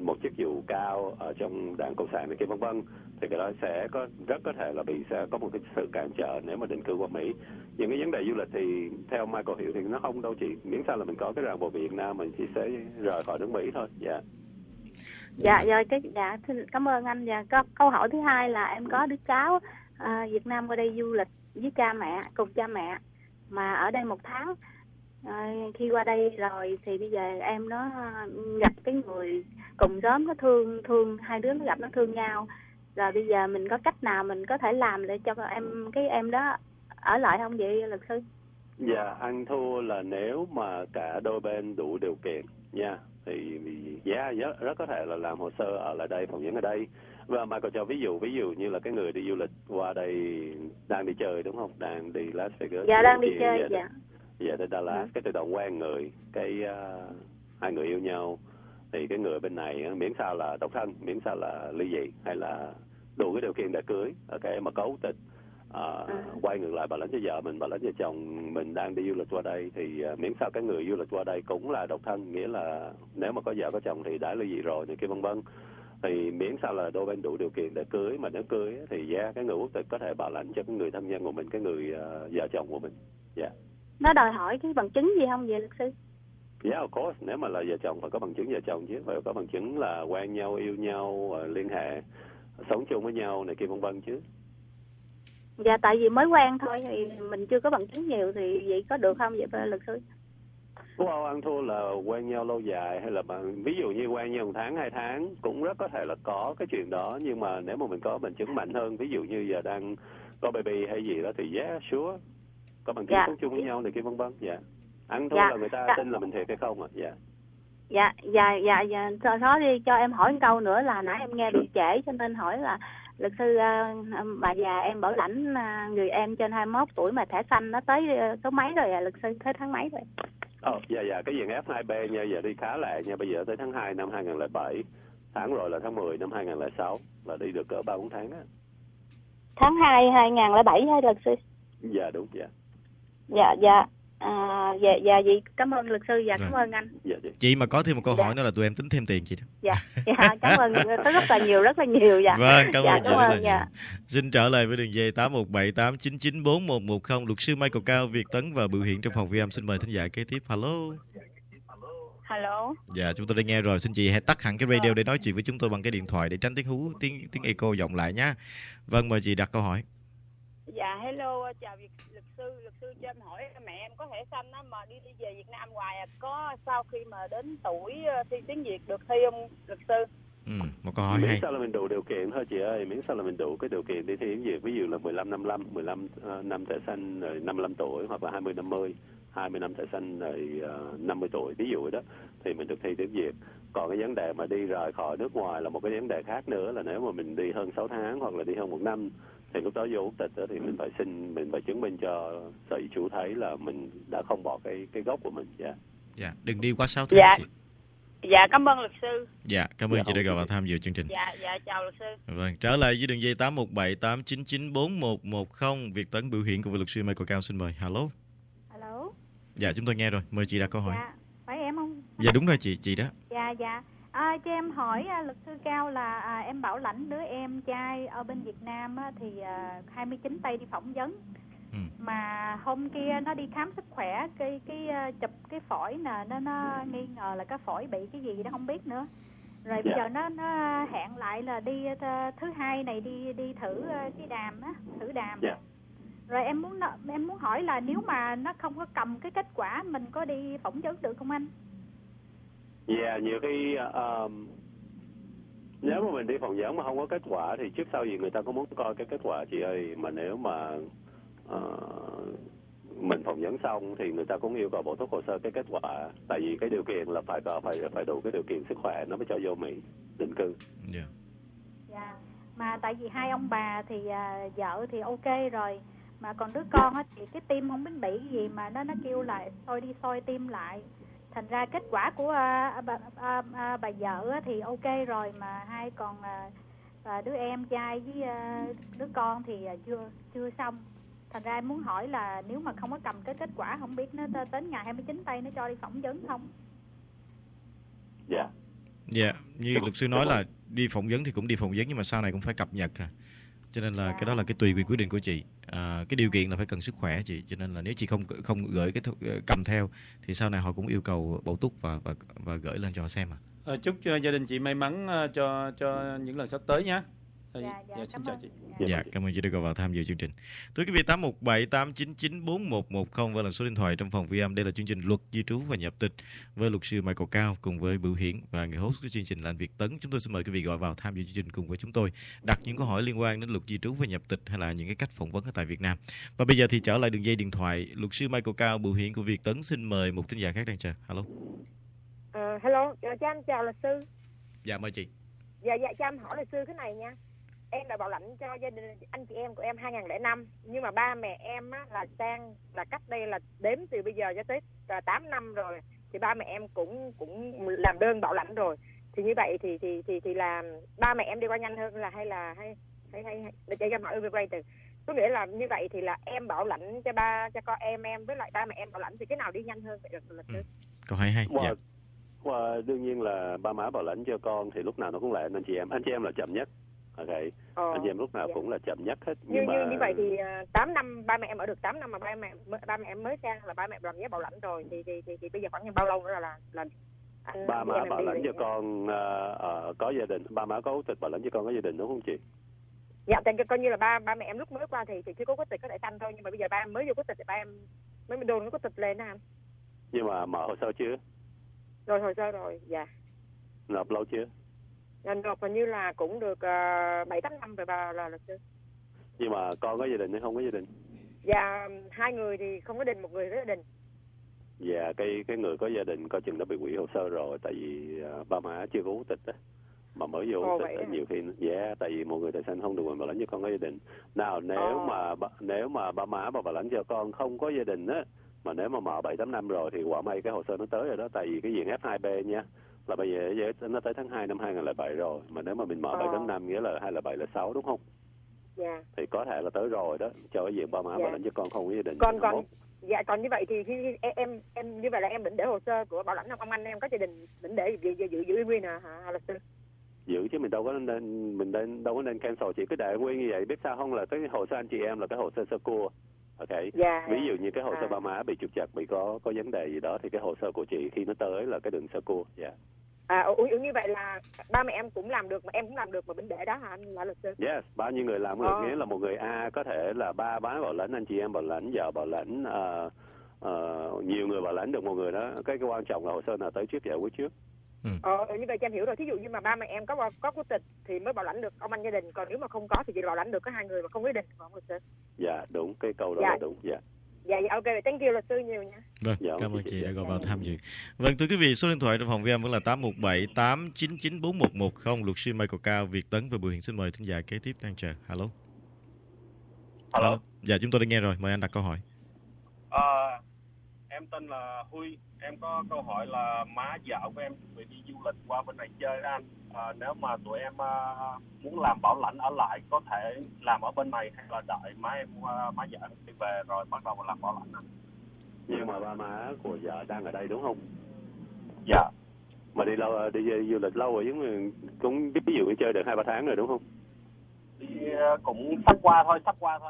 một chức vụ cao ở trong đảng Cộng sản này kia vân vân, thì cái đó sẽ rất có thể là sẽ có một cái sự cản trở nếu mà định cư qua Mỹ. Những cái vấn đề du lịch thì theo Michael hiểu thì nó không đâu chị, miễn sao là mình có cái ràng buộc Việt Nam mình chỉ sẽ rời khỏi nước Mỹ thôi. Dạ rồi cảm ơn anh. Và câu hỏi thứ hai là em có đứa cháu Việt Nam qua đây du lịch với cha mẹ, cùng cha mẹ, mà ở đây 1 tháng. Khi qua đây rồi thì bây giờ em nó gặp cái người cùng xóm nó thương hai đứa nó gặp nó thương nhau, rồi bây giờ mình có cách nào mình có thể làm để cho em đó ở lại không vậy luật sư? Dạ, anh thua là nếu mà cả đôi bên đủ điều kiện nha, thì rất có thể là làm hồ sơ ở lại đây, phỏng vấn ở đây. Và mà còn cho ví dụ như là cái người đi du lịch qua đây đang đi chơi đúng không, đang đi Las Vegas. Dạ đang đi chơi. Dạ tới Dallas, cái tự động quen người, cái hai người yêu nhau, thì cái người bên này miễn sao là độc thân, miễn sao là ly dị hay là đủ cái điều kiện để cưới, cái mà có quốc tịch, quay ngược lại bảo lãnh cho vợ mình, bảo lãnh cho chồng mình đang đi du lịch qua đây, thì miễn sao cái người du lịch qua đây cũng là độc thân, nghĩa là nếu mà có vợ có chồng thì đã ly dị rồi này kia vân vân, thì miễn sao là đôi bên đủ điều kiện để cưới, mà nếu cưới thì cái người quốc tịch có thể bảo lãnh cho cái người thân nhân của mình, cái người vợ chồng của mình. Nó đòi hỏi cái bằng chứng gì không vậy luật sư? Of course, nếu mà là vợ chồng phải có bằng chứng vợ chồng chứ, phải có bằng chứng là quen nhau, yêu nhau, liên hệ, sống chung với nhau này kia vân vân chứ. Dạ, tại vì mới quen thôi thì mình chưa có bằng chứng nhiều, thì vậy có được không vậy luật sư? Ăn thua là quen nhau lâu dài, hay là ví dụ như quen nhau 1 tháng 2 tháng cũng rất có thể là có cái chuyện đó, nhưng mà nếu mà mình có bằng chứng mạnh hơn, ví dụ như giờ đang có baby hay gì đó thì sure, có bằng chứng sống chung với nhau này kia vân vân. Ăn thua là người ta tin là mình thiệt hay không Sau đó đi cho em hỏi một câu nữa, là nãy em nghe bị trễ cho nên hỏi là luật sư, bà già em bảo lãnh người em trên 21 tuổi mà thẻ xanh nó tới số mấy rồi luật sư, tới tháng mấy rồi? Cái diện F2B nha, giờ đi khá lẹ nha, bây giờ tới tháng 2 năm 2007, tháng rồi là tháng 10 năm 2006, là đi được cỡ 3-4 tháng á. Tháng 2 2007 hay luật sư? Dạ đúng. Vậy cảm ơn luật sư, cảm ơn anh. Chị mà có thêm một câu hỏi nữa là tụi em tính thêm tiền chị đó. Cảm ơn rất là nhiều. Vâng, cảm ơn chị rất là nhiều. Xin trở lại với đường dây 8178994110. Luật sư Michael Cao, Việt Tấn và Bửu Hiển trong phòng ghi âm. Xin mời thính giả kế tiếp. Hello. Dạ, chúng tôi đã nghe rồi. Xin chị hãy tắt hẳn cái radio để nói chuyện với chúng tôi bằng cái điện thoại để tránh tiếng hú, tiếng echo vọng lại nhé. Vâng, mời chị đặt câu hỏi. Dạ, hello, chào luật sư cho em hỏi mẹ em có thẻ xanh á, mà đi về Việt Nam hoài, có sau khi mà đến tuổi thi tiếng Việt được thi không luật sư? Một câu hỏi hay. Miễn sao là mình đủ điều kiện thôi chị ơi, miễn sao là mình đủ cái điều kiện đi thi tiếng Việt, ví dụ là 15 năm thẻ xanh rồi 55 tuổi, hoặc là 20 năm thẻ xanh rồi 50 tuổi, ví dụ đó, thì mình được thi tiếng Việt. Còn cái vấn đề mà đi rời khỏi nước ngoài là một cái vấn đề khác nữa, là nếu mà mình đi hơn 6 tháng hoặc là đi hơn 1 năm thì lúc đó vô quốc tịch đó, thì mình phải chứng minh cho sở di trú thấy là mình đã không bỏ cái gốc của mình. Đừng đi quá 6 tháng chị. Dạ, cảm ơn luật sư. Dạ, cảm ơn chị đã gọi vào tham dự chương trình. Dạ, chào luật sư. Vâng, trở lại với đường dây 8178994110. Việt Tấn, Bửu Hiển cùng với luật sư Michael Cao, xin mời. Hello. Dạ, chúng tôi nghe rồi, mời chị đặt câu hỏi. Dạ, phải em không? Dạ đúng rồi chị đó. Dạ. Cho em hỏi luật sư Cao là em bảo lãnh đứa em trai ở bên Việt Nam thì 29 tây đi phỏng vấn. Mà hôm kia nó đi khám sức khỏe, cái chụp cái phổi nè, nó nghi ngờ là cái phổi bị cái gì đó không biết nữa. Rồi bây giờ nó hẹn lại là đi thứ hai này đi thử cái đàm á, thử đàm. Rồi em muốn hỏi là nếu mà nó không có cầm cái kết quả, mình có đi phỏng vấn được không anh? Nhiều khi nếu mà mình đi phỏng vấn mà không có kết quả thì trước sau gì người ta cũng muốn coi cái kết quả chị ơi. Mà nếu mà mình phỏng vấn xong thì người ta cũng yêu cầu bổ túc hồ sơ cái kết quả, tại vì cái điều kiện là phải đủ cái điều kiện sức khỏe nó mới cho vô Mỹ định cư. Mà tại vì hai ông bà thì vợ thì ok rồi, mà còn đứa con thì cái tim không biết bị cái gì mà nó kêu là soi tim lại, thành ra kết quả của bà vợ thì ok rồi, mà hai còn đứa em trai với đứa con thì chưa xong. Thành ra em muốn hỏi là nếu mà không có cầm cái kết quả, không biết nó đến ngày 29 tây nó cho đi phỏng vấn không? Dạ, như luật sư nói là đi phỏng vấn thì cũng đi phỏng vấn, nhưng mà sau này cũng phải cập nhật cho nên là cái đó là cái tùy quyền quyết định của chị. Cái điều kiện là phải cần sức khỏe chị, cho nên là nếu chị không gửi cái cầm theo thì sau này họ cũng yêu cầu bổ túc và gửi lên cho họ xem. Chúc cho gia đình chị may mắn cho những lần sắp tới nhé. Xin chào chị. Dạ, cảm ơn chị đã gọi vào tham dự chương trình. Thưa quý vị, 817-899-4110 và là số điện thoại trong phòng ghi âm. Đây là chương trình Luật Di trú và Nhập tịch với luật sư Michael Cao cùng với Bửu Hiển, và người host của chương trình là anh Việt Tấn. Chúng tôi xin mời quý vị gọi vào tham dự chương trình cùng với chúng tôi, đặt những câu hỏi liên quan đến luật di trú và nhập tịch hay là những cái cách phỏng vấn ở tại Việt Nam. Và bây giờ thì trở lại đường dây điện thoại, luật sư Michael Cao, Bửu Hiển của Việt Tấn xin mời một thính giả khác đang chờ. Hello. Hello, cho anh chào luật sư. Dạ, mời chị. Dạ, cho em hỏi luật sư cái này nha. Em đã bảo lãnh cho gia đình anh chị em của em 2005, nhưng mà ba mẹ em á, là cách đây là đếm từ bây giờ cho tới 8 năm rồi, thì ba mẹ em cũng làm đơn bảo lãnh rồi. Thì như vậy thì là ba mẹ em đi qua nhanh hơn là hay để cho em hỏi quay từ. Có nghĩa là như vậy thì là em bảo lãnh cho con em với lại ba mẹ em bảo lãnh thì cái nào đi nhanh hơn vậy được luật sư? Câu hỏi hay. Dạ. Đương nhiên là ba má bảo lãnh cho con thì lúc nào nó cũng là anh chị em. Anh chị em là chậm nhất. Ok. Anh chị em lúc nào cũng là chậm nhất hết. Nhưng như vậy thì 8 năm ba mẹ em ở được 8 năm mà ba mẹ em mới sang là ba mẹ làm giấy bảo lãnh rồi thì bây giờ khoảng bao lâu nữa là ba má bảo lãnh cho con có gia đình, ba má có quốc tịch bảo lãnh cho con có gia đình đúng không chị? Dạ, coi như là ba mẹ em lúc mới qua thì chưa có quốc tịch, có thể xanh thôi, nhưng mà bây giờ ba em mới vô quốc tịch thì ba em mới đồn cái quốc tịch lên đó anh. Nhưng mà mở hồ sơ chưa? Rồi hồ sơ rồi, dạ. Nộp lâu chưa? Nộp hình như là cũng được 7-8 năm rồi bà là luật sư. Nhưng mà con có gia đình hay không có gia đình? Dạ, 2 người thì không có đình, 1 người có gia đình. Dạ, cái người có gia đình coi chừng đã bị hủy hồ sơ rồi, tại vì ba má chưa có quốc tịch á, mà mới vô quốc tịch nhiều khi tại vì một người tại sao không được bảo lãnh cho con có gia đình. Nào nếu mà ba má bảo lãnh cho con không có gia đình á, mà nếu mà mở 7-8 năm rồi thì quả may cái hồ sơ nó tới rồi đó, tại vì cái diện F2B nha, là bây giờ nó tới tháng 2 năm 2007 rồi, mà nếu mà mình mở 7-8 năm nghĩa là 2007 là 6 đúng không? Dạ. Thì có thể là tới rồi đó, cho cái diện ba má bảo lãnh cho con không có gia đình. Dạ, còn như vậy thì khi em như vậy là em định để hồ sơ của bảo lãnh ông anh em có gia đình định để giữ nguyên hả luật sư? Giữ chứ mình đâu có nên cancel, chỉ cứ để nguyên như vậy. Biết sao không, là cái hồ sơ anh chị em là cái hồ sơ sơ cua. Ok. Ví dụ như cái hồ sơ ba má bị trục trặc, bị có vấn đề gì đó thì cái hồ sơ của chị khi nó tới là cái đường sơ cua. Dạ. Như vậy là ba mẹ em cũng làm được mà em cũng làm được mà bình để đó hả anh là luật sư? Yes, bao nhiêu người làm được, nghĩa là một người A có thể là ba má bảo lãnh, anh chị em bảo lãnh, vợ bảo lãnh, nhiều người bảo lãnh được một người đó. Cái quan trọng là hồ sơ nào tới trước giải quyết trước. Như vậy cho em hiểu rồi. Thí dụ như mà ba mẹ em có quốc tịch thì mới bảo lãnh được ông anh gia đình, còn nếu mà không có thì chỉ bảo lãnh được có 2 người mà không có gia đình, không luật sư? Dạ, đúng, cái câu đó là đúng. Dạ. Dạ, ok, thank you luật sư nhiều nha. Vâng, cảm ơn chị đã gọi vào tham dự. Vâng, thưa quý vị, số điện thoại trong phòng VM vẫn là 817-899-4110. Luật sư Michael Cao, Việt Tấn và Bùi Hiền xin mời thính giả kế tiếp đang chờ. Hello. Dạ, chúng tôi đã nghe rồi, mời anh đặt câu hỏi. Em tên là Huy, em có câu hỏi là má vợ của em chuẩn bị đi du lịch qua bên này chơi đó anh. Nếu mà tụi em muốn làm bảo lãnh ở lại, có thể làm ở bên này hay là đợi má vợ em đi về rồi bắt đầu làm bảo lãnh anh? Nhưng mà ba má của vợ đang ở đây đúng không? Dạ. Mà đi du lịch lâu rồi, cũng ví dụ như chơi được 2-3 tháng rồi đúng không? Đi cũng sắp qua thôi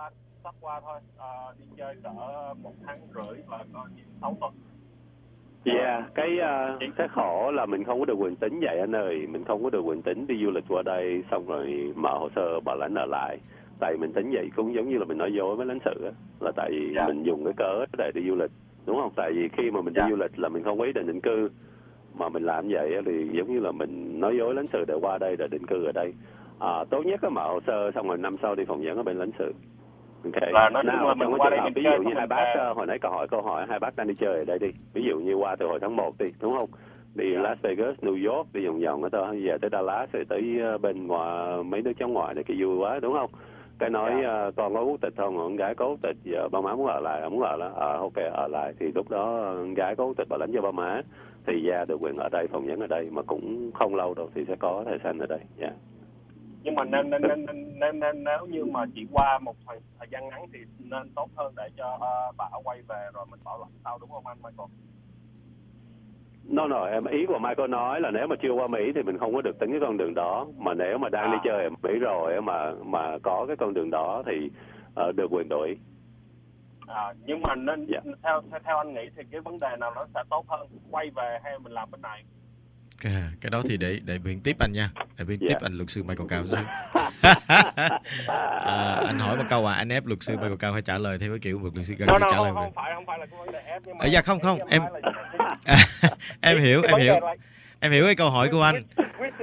đi chơi cỡ 1 tháng rưỡi là có 6 tuần. Dạ, cái khổ là mình không có được quyền tính vậy anh ơi, mình không có được quyền tính đi du lịch qua đây xong rồi mở hồ sơ bảo lãnh ở lại. Tại mình tính vậy cũng giống như là mình nói dối với lãnh sự á, là tại vì mình dùng cái cớ để đi du lịch, đúng không? Tại vì khi mà mình đi du lịch là mình không có ý định định cư, mà mình làm vậy thì giống như là mình nói dối lãnh sự để qua đây để định cư ở đây. Tốt nhất là mở hồ sơ xong rồi năm sau đi phỏng vấn ở bên lãnh sự. Okay. Nào, trong cái trường hợp ví dụ như hai bác hồi nãy câu hỏi hai bác đang đi chơi ở đây đi, ví dụ như qua từ hồi tháng 1 đi, đúng không? Đi Las Vegas, New York, đi vòng ở giờ tới Dallas rồi tới bên ngoài mấy nước chống ngoại này kia vui quá, đúng không? Cái nói con có quốc tịch không, con gái có quốc tịch, giờ ba má muốn ở lại, muốn ở là ok ở lại, thì lúc đó con gái có quốc tịch bảo lãnh cho ba má thì ra được quyền ở đây, phỏng vấn ở đây, mà cũng không lâu đâu thì sẽ có thẻ xanh ở đây. Yeah. Nhưng mà nên nếu như mà chỉ qua một thời gian ngắn thì nên tốt hơn để cho bà quay về rồi mình bảo lãnh sau, đúng không anh Michael? Em ý của Michael nói là nếu mà chưa qua Mỹ thì mình không có được tính cái con đường đó, mà nếu mà đang đi chơi ở Mỹ rồi mà có cái con đường đó thì được quyền đổi. Nhưng mà nên theo anh nghĩ thì cái vấn đề nào nó sẽ tốt hơn, quay về hay mình làm bên này? Cái đó thì để Huyền tiếp anh nha, để Huyền tiếp anh luật sư Michael Cao xíu. Anh hỏi một câu anh ép luật sư Michael Cao phải trả lời theo cái kiểu một luật sư gần trả lời. Không phải là cái vấn đề ép, nhưng mà không em em hiểu cái câu hỏi của anh.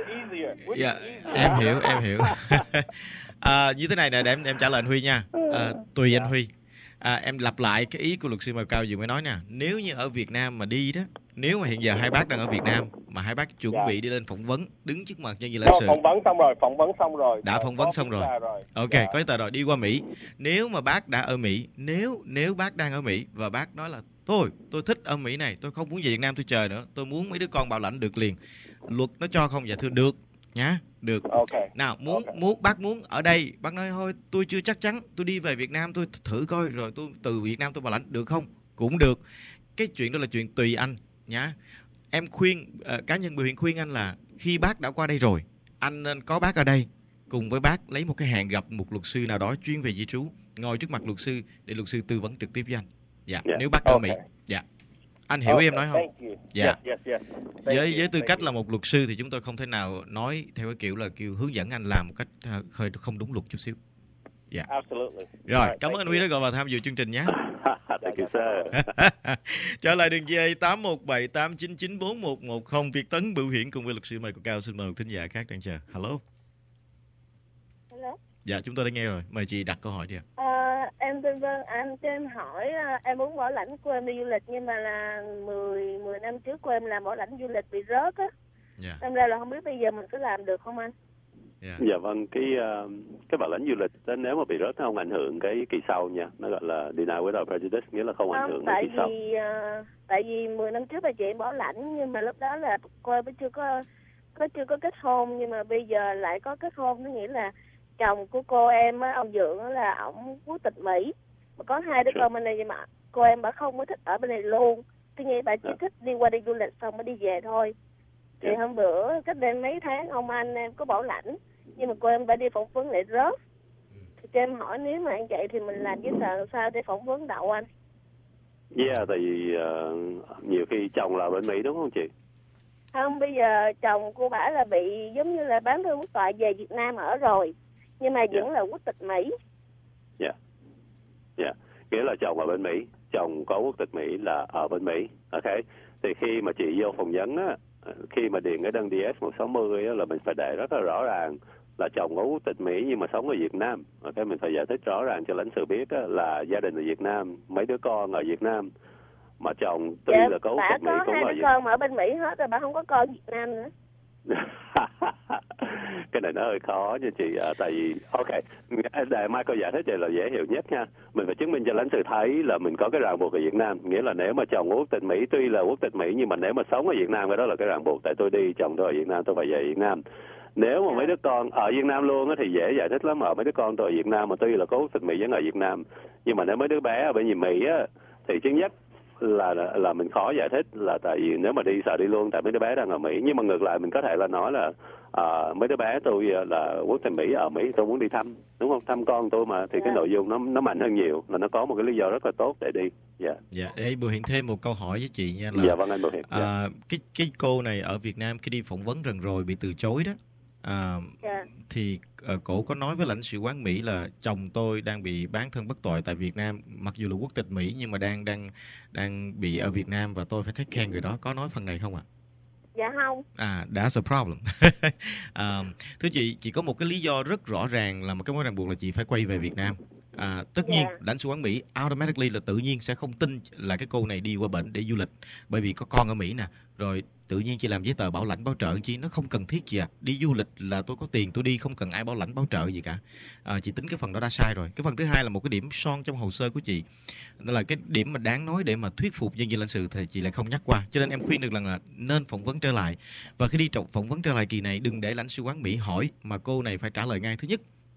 Em hiểu. Như thế này nè, để em trả lời anh Huy nha. Tùy anh Huy. Em lặp lại cái ý của luật sư Michael Cao vừa mới nói nè. Nếu như ở Việt Nam mà đi đó, nếu mà hiện giờ hai bác đang ở Việt Nam mà hai bác chuẩn bị đi lên phỏng vấn, đứng trước mặt nhân viên lãnh sự. Phỏng vấn xong rồi. Đã phỏng vấn xong rồi. Ok, có giấy tờ rồi, đi qua Mỹ. Nếu mà bác đã ở Mỹ, nếu bác đang ở Mỹ và bác nói là tôi thích ở Mỹ này, tôi không muốn về Việt Nam tôi chờ nữa, tôi muốn mấy đứa con bảo lãnh được liền. Luật nó cho không? Dạ thưa được nhá, được. Nào bác muốn ở đây, bác nói thôi tôi chưa chắc chắn, tôi đi về Việt Nam tôi thử coi rồi tôi từ Việt Nam tôi bảo lãnh được không? Cũng được. Cái chuyện đó là chuyện tùy anh nhá. Em khuyên cá nhân Bùi Huyền khuyên anh là khi bác đã qua đây rồi, anh nên có bác ở đây, cùng với bác lấy một cái hẹn gặp một luật sư nào đó chuyên về di trú, ngồi trước mặt luật sư để luật sư tư vấn trực tiếp với anh. Nếu bác ở Mỹ. Anh hiểu ý em nói không? Với tư cách là một luật sư thì chúng tôi không thể nào nói theo cái kiểu là hướng dẫn anh làm một cách hơi không đúng luật chút xíu. Rồi, cảm ơn anh Huy đã gọi vào tham dự chương trình nhé. Trở lại đường dây 81789941110 Việt Tấn Bửu Hiển cùng với luật sư Michael Cao. Xin mời một thính giả khác đang chờ. Hello. Dạ, chúng tôi đã nghe rồi. Mời chị đặt câu hỏi đi ạ. Em tên Vân, anh cho em hỏi, em muốn bảo lãnh của em đi du lịch nhưng mà là 10 năm trước của em làm bảo lãnh du lịch bị rớt á. Em ra là không biết bây giờ mình có làm được không anh? Dạ vâng, cái bảo lãnh du lịch đó, nếu mà bị rớt nó không ảnh hưởng cái kỳ sau nha, nó gọi là deny without prejudice, nghĩa là không ảnh hưởng đến kỳ sau. Tại vì 10 năm trước bà chị bảo lãnh nhưng mà lúc đó là cô em chưa có kết hôn, nhưng mà bây giờ lại có kết hôn, nó nghĩa là chồng của cô em á, ông Dượng là ổng quốc tịch Mỹ mà có 2 đứa con bên đây, nhưng mà cô em bà không có thích ở bên này luôn, tuy nhiên bà chỉ thích đi qua đi du lịch xong mới đi về thôi. Thì hôm bữa cách đây mấy tháng ông anh em có bảo lãnh nhưng mà cô em phải đi phỏng vấn lại rớt. Thì cho em hỏi nếu mà anh vậy thì mình làm giấy tờ sao để phỏng vấn đậu anh? Tại vì nhiều khi chồng là bên Mỹ đúng không chị? Không, bây giờ chồng cô bả là bị giống như là bán thương quốc tọa về Việt Nam ở rồi, nhưng mà vẫn là quốc tịch Mỹ. Nghĩa là chồng ở bên Mỹ, chồng có quốc tịch Mỹ là ở bên Mỹ. Ok. Thì khi mà chị vô phỏng vấn á, khi mà điền cái đơn DS-160 á, là mình phải để rất là rõ ràng là chồng có quốc tịch Mỹ nhưng mà sống ở Việt Nam. Ok, mình phải giải thích rõ ràng cho lãnh sự biết á, là gia đình ở Việt Nam, mấy đứa con ở Việt Nam, mà chồng tuy là có quốc tịch Mỹ cũng ở Việt Nam. Bà có 2 đứa con mà ở bên Mỹ hết rồi, bà không có con Việt Nam nữa. Cái này nó hơi khó nha chị, tại vì để Michael giải thích vậy là dễ hiểu nhất nha. Mình phải chứng minh cho lãnh sự thấy là mình có cái ràng buộc ở Việt Nam, nghĩa là nếu mà chồng quốc tịch Mỹ, tuy là quốc tịch Mỹ nhưng mà nếu mà sống ở Việt Nam, cái đó là cái ràng buộc. Tại tôi đi, chồng tôi ở Việt Nam, tôi phải về Việt Nam. Nếu mà mấy đứa con ở Việt Nam luôn á thì dễ giải thích lắm. Ở mấy đứa con tôi ở Việt Nam mà tuy là có quốc tịch Mỹ vẫn ở Việt Nam, nhưng mà nếu mấy đứa bé ở bên Mỹ á thì thứ nhất là mình khó giải thích, là tại vì nếu mà đi sợ đi luôn, tại mấy đứa bé đang ở Mỹ. Nhưng mà ngược lại mình có thể là nói là mấy đứa bé tôi là quốc tịch Mỹ ở Mỹ, tôi muốn đi thăm, đúng không, thăm con tôi mà, thì cái nội dung nó mạnh hơn nhiều, là nó có một cái lý do rất là tốt để đi. Để Bùi Hiển thêm một câu hỏi với chị nha, là vâng anh Bùi Hiển. Cái cô này ở Việt Nam khi đi phỏng vấn lần rồi bị từ chối đó, thì cổ có nói với lãnh sự quán Mỹ là chồng tôi đang bị bán thân bất tội tại Việt Nam, mặc dù là quốc tịch Mỹ nhưng mà đang bị ở Việt Nam và tôi phải take care người đó, có nói phần này không ạ? Dạ không. That's a problem. Thưa chị có một cái lý do rất rõ ràng là một cái mối ràng buộc là chị phải quay về Việt Nam. Tất nhiên lãnh sự quán Mỹ automatically là tự nhiên sẽ không tin là cái cô này đi qua bển để du lịch, bởi vì có con ở Mỹ nè, rồi tự nhiên chị làm giấy tờ bảo lãnh bảo trợ chi, nó không cần thiết gì đi du lịch là tôi có tiền tôi đi, không cần ai bảo lãnh bảo trợ gì cả. Chị tính cái phần đó đã sai rồi. Cái phần thứ hai là một cái điểm son trong hồ sơ của chị, đó là cái điểm mà đáng nói để mà thuyết phục nhân viên lãnh sự thì chị lại không nhắc qua, cho nên em khuyên được là nên phỏng vấn trở lại. Và khi đi phỏng vấn trở lại kỳ này, đừng để lãnh sự quán Mỹ hỏi mà cô này phải trả lời ngay. Thứ nhất,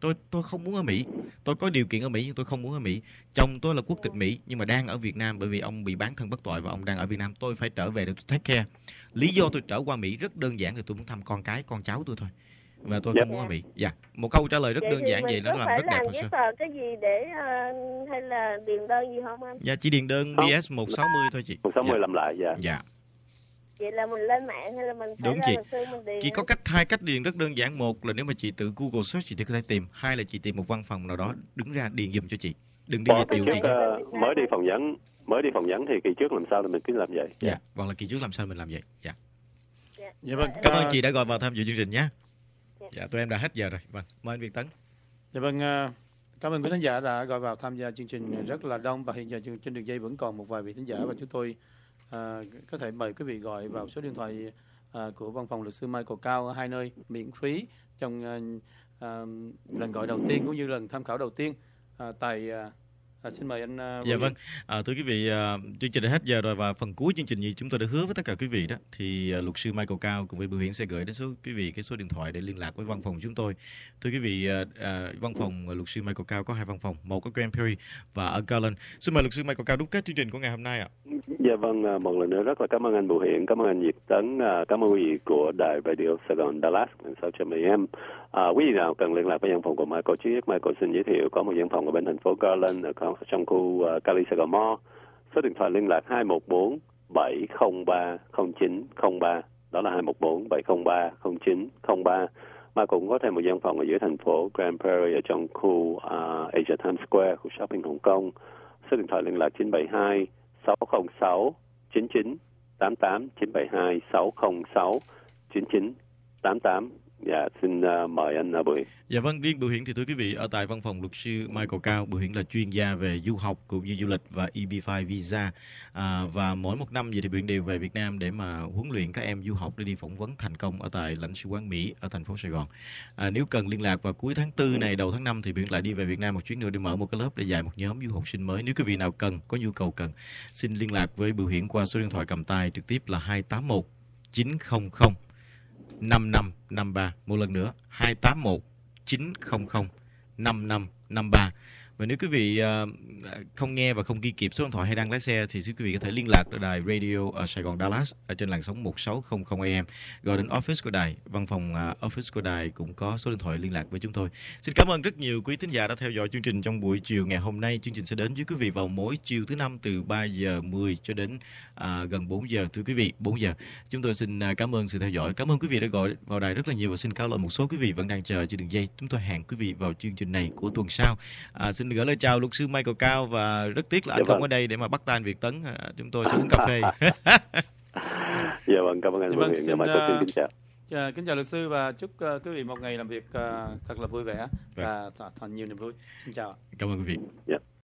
Tôi không muốn ở Mỹ. Tôi có điều kiện ở Mỹ nhưng tôi không muốn ở Mỹ. Chồng tôi là quốc tịch Mỹ nhưng mà đang ở Việt Nam bởi vì ông bị bán thân bất tội và ông đang ở Việt Nam. Tôi phải trở về để tôi take care. Lý do tôi trở qua Mỹ rất đơn giản là tôi muốn thăm con cái, con cháu tôi thôi. Và tôi không muốn ở Mỹ. Dạ. Một câu trả lời rất đơn giản vậy nó làm rất đẹp hồ sơ. Cái gì để hay là điền đơn gì không anh? Dạ, chỉ điền đơn DS 160 thôi chị. 160 làm lại dạ. Dạ. Vậy là mình lên mạng hay là mình phải đúng ra chị. luật sư mình điền? Chỉ có hai cách điền rất đơn giản. Một là nếu mà chị tự Google search chị có thể tìm. Hai là chị tìm một văn phòng nào đó đứng ra điền giùm cho chị. Đừng đi dịch vụ chị. Mới đi phỏng vấn thì kỳ trước làm sao thì mình cứ làm vậy. Dạ. Hoặc là kỳ trước làm sao mình làm vậy. Dạ. Dạ vâng. Cảm ơn chị đã gọi vào tham dự chương trình nhé. Dạ, tụi em đã hết giờ rồi. Vâng, mời anh Việt Tấn. Dạ vâng, cảm ơn quý khán giả đã gọi vào tham gia chương trình rất là đông và hiện giờ trên đường dây vẫn còn một vài vị khán giả và chúng tôi có thể mời quý vị gọi vào số điện thoại của văn phòng luật sư Michael Cao ở hai nơi miễn phí trong lần gọi đầu tiên cũng như lần tham khảo đầu tiên tại xin mời anh. Dạ vâng, thưa quý vị, chương trình đã hết giờ rồi và phần cuối chương trình như chúng tôi đã hứa với tất cả quý vị đó thì luật sư Michael Cao cùng với Bưu Hiển sẽ gửi đến số quý vị cái số điện thoại để liên lạc với văn phòng chúng tôi. Thưa quý vị, văn phòng luật sư Michael Cao có hai văn phòng, một ở Grand Prairie và ở Garland. Xin mời luật sư Michael Cao đúc kết chương trình của ngày hôm nay ạ. Dạ vâng, một lần nữa rất là cảm ơn anh Bưu Hiển, cảm ơn anh Việt Tấn, cảm ơn quý vị của đài Radio Sài Gòn Dallas 600 AM. Quý vị nào cần liên lạc với văn phòng của Michael, trước nhất Michael xin giới thiệu có một văn phòng ở bên thành phố Garland ở trong khu Cali Sài Gòn Mall. Số điện thoại liên lạc 214-703-0903, đó là 214-703-0903. Mà cũng có thêm một văn phòng ở giữa thành phố Grand Prairie ở trong khu Asia Times Square, khu shopping Hồng Kông. Số điện thoại liên lạc 972 606 9988 972 606 9988. Dạ, xin mời anh Bưu Hiển. Dạ vâng, riêng Bưu Hiển thì thưa quý vị, ở tại văn phòng luật sư Michael Cao, Bưu Hiển là chuyên gia về du học cũng như du lịch và EB5 visa. Và mỗi một năm vậy thì Bưu Hiển đều về Việt Nam để mà huấn luyện các em du học để đi phỏng vấn thành công ở tại lãnh sự quán Mỹ ở thành phố Sài Gòn. Nếu cần liên lạc vào cuối tháng 4 này, đầu tháng 5 thì Bưu Hiển lại đi về Việt Nam một chuyến nữa để mở một cái lớp để dạy một nhóm du học sinh mới. Nếu quý vị nào có nhu cầu cần, xin liên lạc với Bưu Hiển qua số điện thoại cầm tay trực tiếp là 281 900 5553. Một lần nữa 281 900 5553. Và nếu quý vị không nghe và không ghi kịp số điện thoại hay đang lái xe thì quý vị có thể liên lạc ở đài radio ở Sài Gòn Dallas ở trên làn sóng 1600 AM, gọi đến office của đài, văn phòng office của đài cũng có số điện thoại liên lạc với chúng tôi. Xin cảm ơn rất nhiều quý thính giả đã theo dõi chương trình trong buổi chiều ngày hôm nay. Chương trình sẽ đến với quý vị vào mỗi chiều thứ năm từ 3 giờ 10 cho đến gần 4 giờ. Thưa quý vị, 4 giờ. Chúng tôi xin cảm ơn sự theo dõi. Cảm ơn quý vị đã gọi vào đài rất là nhiều và xin cáo lỗi một số quý vị vẫn đang chờ trên đường dây. Chúng tôi hẹn quý vị vào chương trình này của tuần sau. Xin gửi lời chào luật sư Michael Cao và rất tiếc là anh không ở đây để mà bắt tay anh Việt Tấn. Chúng tôi sẽ uống cà phê. Dạ vâng, cảm ơn anh Bưu Hiển. Xin kính chào. Kính chào luật sư và chúc quý vị một ngày làm việc thật là vui vẻ và thật nhiều niềm vui. Xin chào. Cảm ơn quý vị. Dạ.